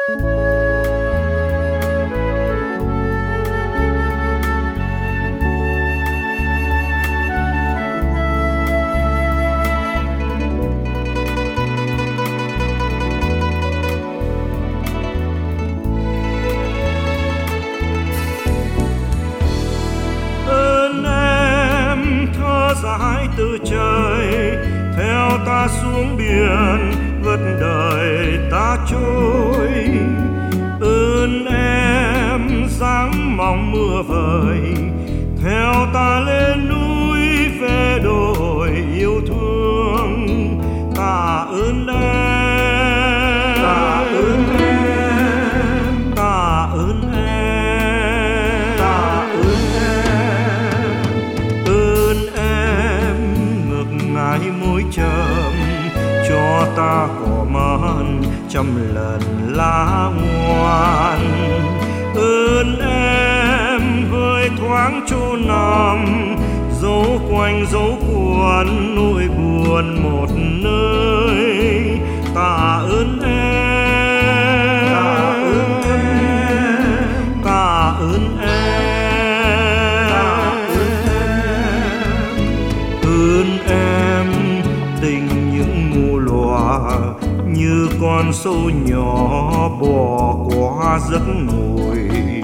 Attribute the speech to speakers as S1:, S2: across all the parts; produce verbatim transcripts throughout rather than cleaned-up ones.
S1: Dãi từ trời theo ta xuống biển, vất đời ta trôi. Ơn em dáng mong mưa vời, theo ta lên núi về đồi yêu thương. Tạ ơn em, tạ ơn em, tạ ơn em, tạ ơn em. Ơn em ngược ngãi môi trầm, cho ta cỏ man trăm lần lá ngoan. Ơn em hơi thoáng chỗ nằm, dấu quanh dấu cuốn nỗi buồn một nơi. Tạ ơn em, tạ ơn em, tạ ơn em, tạ ơn em. Ơn em tình những mù lòa, như con sâu nhỏ bò qua giấc ngồi.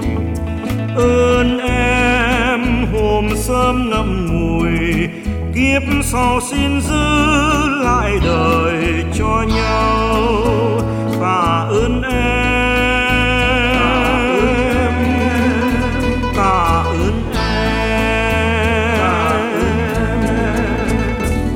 S1: Ơn em hôm sớm ngậm ngùi, kiếp sau xin giữ lại đời cho nhau. Tạ ơn em, tạ ơn em, tạ ơn em.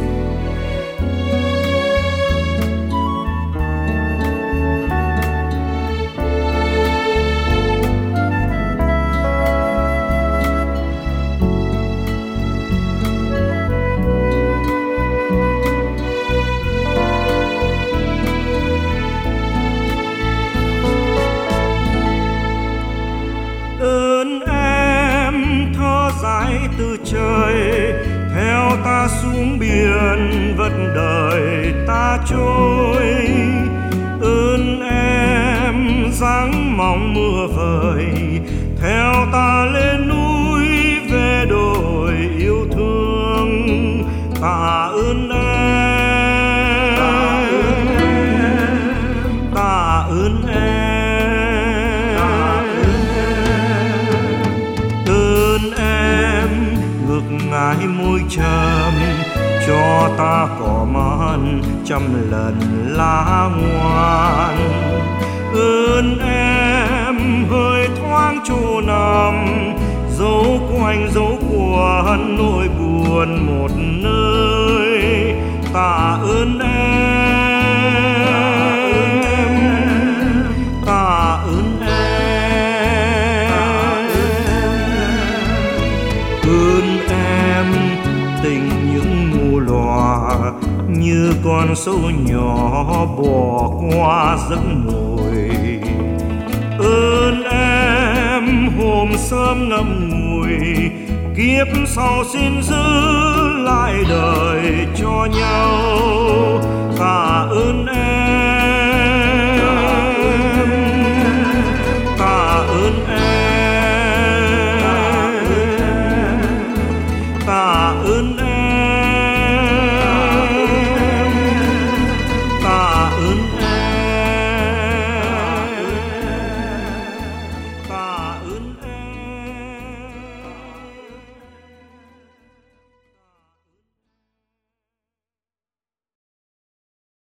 S1: Ơn em thơ dãi từ trời, theo ta xuống biển, vất đời ta trôi. Ơn em dáng mong mưa vời, theo ta lên núi về đồi yêu thương. Tạ ơn em, tạ ơn em, tạ ơn em. Ngãi môi trầm, cho ta cỏ man trăm lần lá ngoan. Ơn em hơi thoáng chỗ nằm, dấu quanh dấu cuốn nỗi buồn một nơi. Tạ ơn em, tạ ơn em. Ơn em tình những mù lòa, như con sâu nhỏ bò qua giấc ngồi. Ơn em hôm sớm ngậm ngùi, kiếp sau xin giữ lại đời cho nhau. Tạ ơn em,